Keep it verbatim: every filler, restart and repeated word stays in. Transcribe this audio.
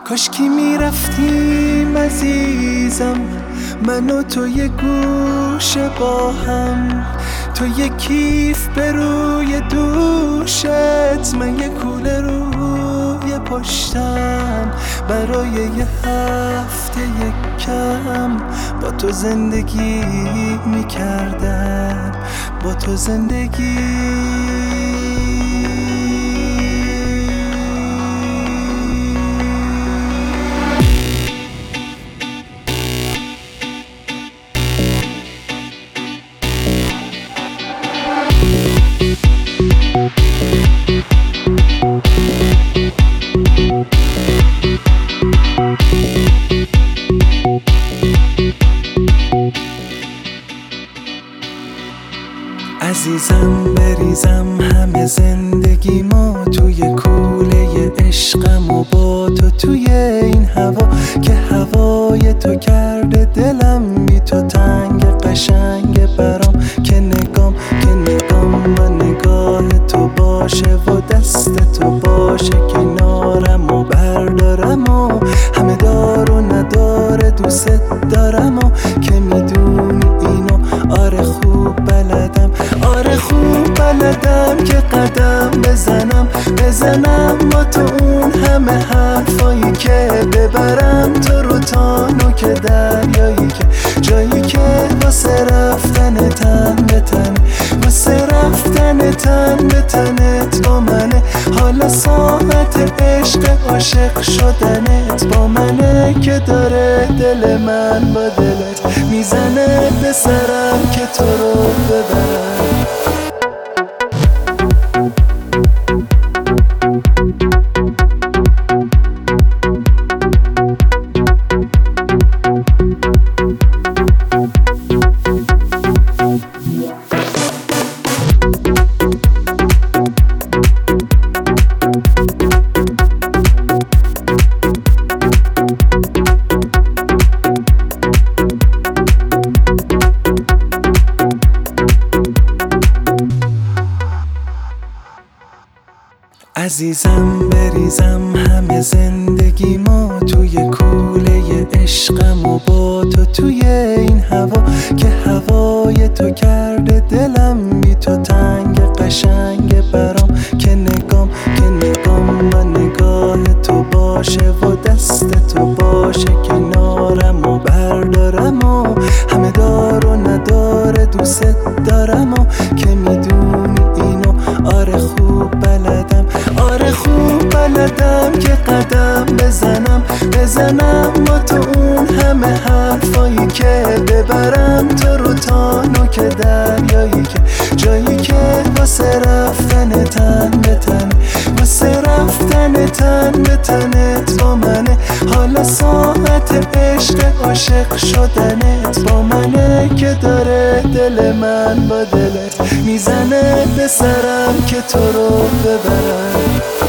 کاش کی میرفتیم عزیزم، من و تو یه گوشه با هم، تو یه کیف به روی دوشت، من یه کوله روی پشتم، برای یه هفته یک کم با تو زندگی میکردم، با تو زندگی. عزیزم بریزم همه زندگی ما توی کوله عشقم و با تو توی این هوا که هوای تو کرده دلم بی تو تنگ، قشنگ برام که نگام که نگام و نگاه تو باشه و دست تو باشه کنارم و بردارم و همه دار و نداره دوست دارم و که میدونی اینو آره خوب بلدم، آره خوب بلدم که قدم بزنم بزنم با تو اون همه حرفایی که ببرم تو رو تا نوک دریایی که جایی که واسه رفتن تن به تن، واسه رفتن تن به تنت با منه، حالا ساعت عشق عاشق شدنت با منه که داره دل من با دلت میزنه به سرم که تو رو ببرم. عزیزم بریزم همه زندگی ما توی کوله عشقم و با تو توی این هوا که هوای تو کرده دلم بی تو تنگ، قشنگ برام که نگام که نگام و نگاه تو باشه و دست تو باشه کنارم و بردارم و همه دار و نداره دوست دارم و که میدونی اینو آره خوب بلدم، آره خوب بلدم که قدم بزنم بزنم با تو اون همه حرفایی که ببرم تو رو تا نوک دریایی که جایی که واسه رفتن تن به تن، واسه رفتن تن به تنت با منه، حالا ساعت عشق عاشق شدنت با منه که داره دل من با دلت میزنه به سرم که تو رو ببرم.